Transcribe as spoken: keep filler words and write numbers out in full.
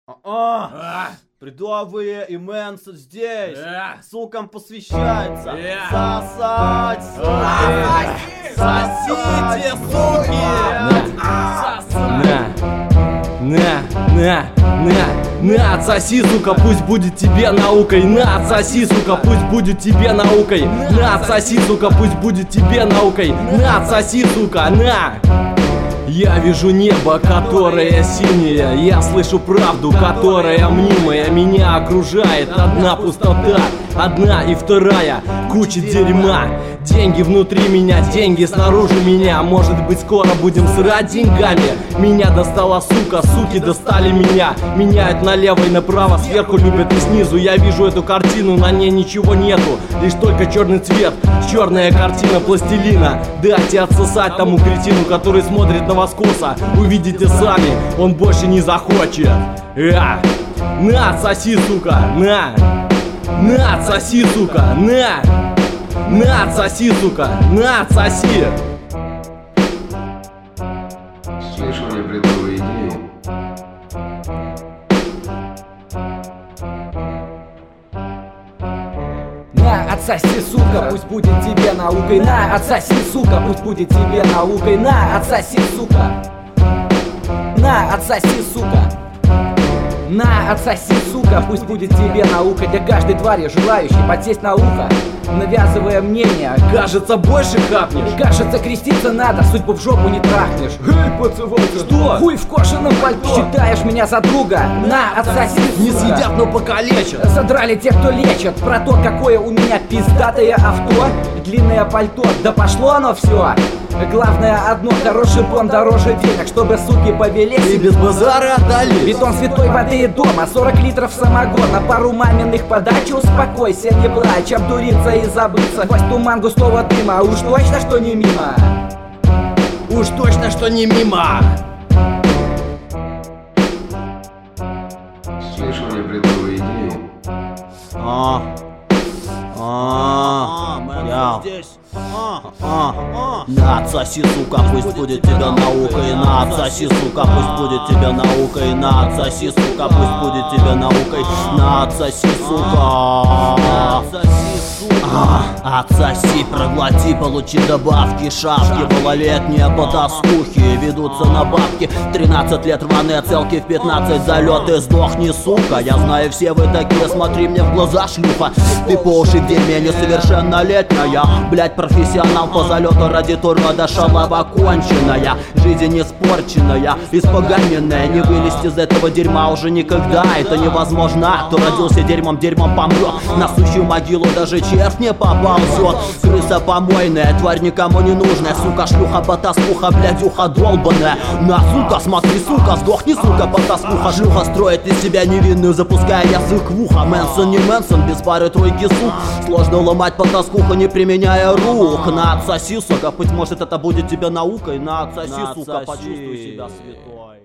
А, а, бредовые и Мэнсон здесь. А, сукам посвящается. А, сосать, суки. Сосите, суки. На, на, на, на, на, отсоси, сука, пусть будет тебе наукой. На, отсоси, сука, пусть будет тебе наукой. На, отсоси, сука, пусть будет тебе наукой. На, отсоси, сука, на. Я вижу небо, которое синее. Я слышу правду, которая мнимая. Меня окружает одна пустота, одна и вторая куча дерьма. Деньги внутри меня, деньги снаружи меня. Может быть, скоро будем срать деньгами. Меня достала сука, суки достали меня. Меняют налево и направо, сверху любят и снизу. Я вижу эту картину, на ней ничего нету, лишь только черный цвет, черная картина пластилина. Дайте отсосать тому кретину, который смотрит на вас косо. Увидите сами, он больше не захочет. А! На, отсоси, сука, на! На, отсоси, сука, на! На, отсоси, сука, на, отсоси! Слышали бредовые идеи? На, отсоси, сука, пусть будет тебе наукой. На, отсоси, сука, пусть будет тебе наукой. На, отсоси, сука. На, отсоси, сука. На, отсоси, сука, пусть будет тебе наука. Для каждой твари, желающей подсесть на ухо, навязывая мнение. Кажется, больше хапнешь. Кажется, креститься надо, судьбу в жопу не трахнешь. Эй, пацанка, что? Хуй в кожаном пальто. Считаешь меня за друга? На, отсоси, сука. Не съедят, но покалечат. Задрали те, кто лечат. Про то, какое у меня пиздатое авто, длинное пальто, да пошло оно все. Главное одно, хороший бон дороже денег, чтобы суки повелись и без базара отдали. Бетон святой воды и дома, сорок литров самогона, пару маминых подач, успокойся, не плачь, обдуриться и забыться. Сквозь туман густого дыма, уж точно, что не мимо. Уж точно, что не мимо. Слышали бредовые идеи? А, а, я здесь. А, а, на, отсоси, сука, пусть будет тебе наукой. На, отсоси, сука, пусть будет тебе наукой. На, отсоси, сука, пусть будет тебе наукой. На, отсоси, сука. А, отсоси, проглоти, получи добавки. Шавки, малолетние потаскухи ведутся на бабки. тринадцать лет рваные целки, в пятнадцать залеты. Сдохни, сука, я знаю, все вы такие. Смотри мне в глаза, шлюха. Ты по уши в дерьме, несовершеннолетняя. Блять, профессионал по залету, ради турмада шалава конченая. Жизнь испорченная, испоганенная. Не вылезти из этого дерьма уже никогда. Это невозможно, кто родился дерьмом, дерьмом помрет. На сущую могилу даже червь не поползет. Крыса помойная, тварь никому не нужная. Сука, шлюха, потаскуха, блядюха долбаная. На, сука, смотри, сука, сдохни, сука, потаскуха. Шлюха строит из себя невинную, запуская язык в ухо. Мэнсон не Мэнсон, без пары тройки сук. Сложно ломать потаскуху, не применяя рук. На, отсоси, сука, быть может это будет тебе наукой. На, отсоси, сука, почувствуй себя святой.